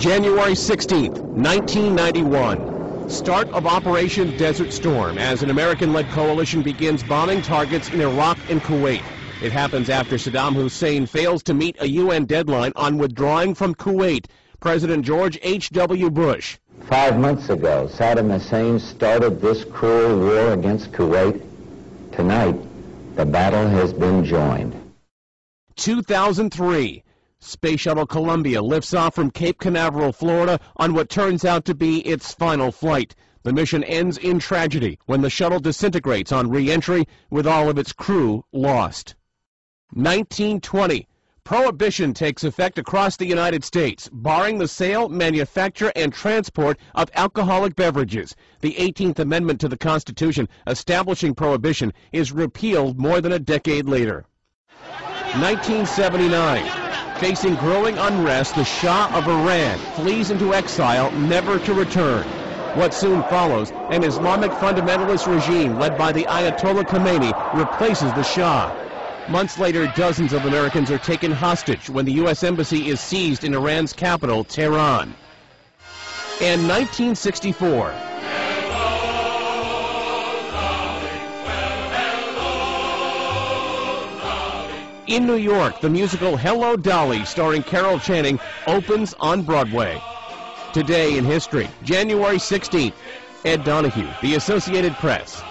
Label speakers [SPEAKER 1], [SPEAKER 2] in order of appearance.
[SPEAKER 1] January 16th, 1991. Start of Operation Desert Storm as an American-led coalition begins bombing targets in Iraq and Kuwait. It happens after Saddam Hussein fails to meet a UN deadline on withdrawing from Kuwait. President George H.W. Bush.
[SPEAKER 2] 5 months ago, Saddam Hussein started this cruel war against Kuwait. Tonight, the battle has been joined.
[SPEAKER 1] 2003. Space Shuttle Columbia lifts off from Cape Canaveral, Florida, on what turns out to be its final flight. The mission ends in tragedy when the shuttle disintegrates on re-entry with all of its crew lost. 1920. Prohibition takes effect across the United States, barring the sale, manufacture, and transport of alcoholic beverages. The 18th Amendment to the Constitution establishing prohibition is repealed more than a decade later. 1979. Facing growing unrest, the Shah of Iran flees into exile, never to return. What soon follows, an Islamic fundamentalist regime led by the Ayatollah Khomeini replaces the Shah. Months later, dozens of Americans are taken hostage when the U.S. Embassy is seized in Iran's capital, Tehran. And 1964. In New York, the musical Hello, Dolly, starring Carol Channing, opens on Broadway. Today in history, January 16th. Ed Donahue, The Associated Press.